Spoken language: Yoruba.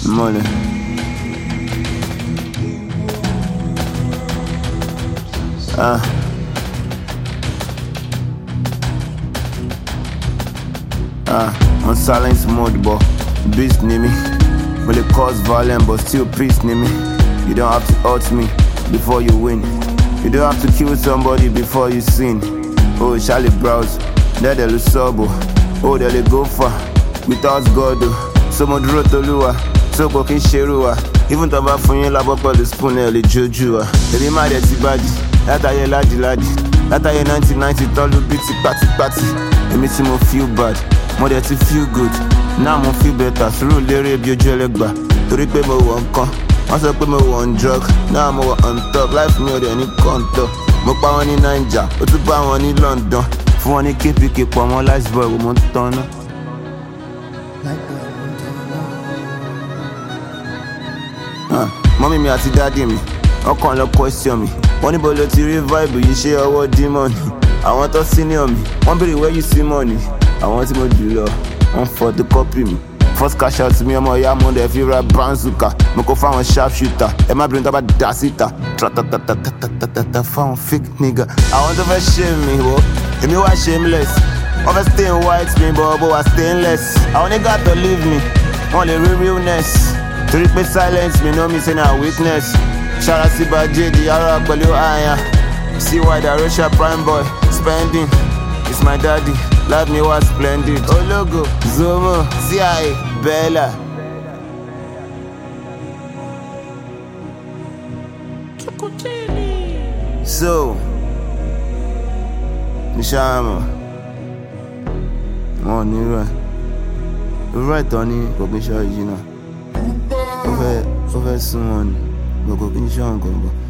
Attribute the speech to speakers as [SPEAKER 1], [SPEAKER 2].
[SPEAKER 1] Money. On silence mode, but beast near me. Will it cause violence, but still peace near me. You don't have to hurt me before you win. You don't have to kill somebody before you sin. Oh, Charlie Browse, there they lose sabo. Oh, there they go far. Without God, so much road to lure. So go kin sherua. Even though I'm for you, la papa the spoon, le jujua. They mad at body. That I ladi. That I 1990, all the bitty party. It makes me feel bad. More than to feel good. Now I feel better. Through Larry, be a jelegba. To repay my one con. Once I put my one drug. Now I'm on top. Life more than any contour. Mo pa one in Niger. O tu pa one in London. For one in KPK, for one last boy, we want to turn. Mommy, me àti daddy mi. Ọkàn lọ question mi. Wọ́n níbo lo ti rí vibe yìí ṣe ọwọ́ demon. Àwọn tó senior mi. Wọ́n béèrè where you see money. Àwọn tí mo jù lọ. Wọ́n photocopy mi. First cash out mi ọmọ ìyá mo dẹ̀ fi ra branzuka. Mo kó fáwọn sharp shooter. Ẹ má bìnrin tó bá dà síta. Tratatatatatatata fáwọn fake nigga. Àwọn tó fẹ́ shame mi wo. Èmi wá shameless. Wọ́n fẹ́ stay in white mi but wà stainless. Àwọn nigga to leave me. Wọ́n lè rí realness. Torí pé silence me know me say na weakness. Shara si Baje, the Yara pẹ̀lú aya. See why the Russia prime boy spending. It's my daddy, life me was splendid. Ologo, Zomo, CIA, Bella. So, Nishama. Oh, Nira. You're right, Tony, but be sure you know. Over someone, go finish on, go.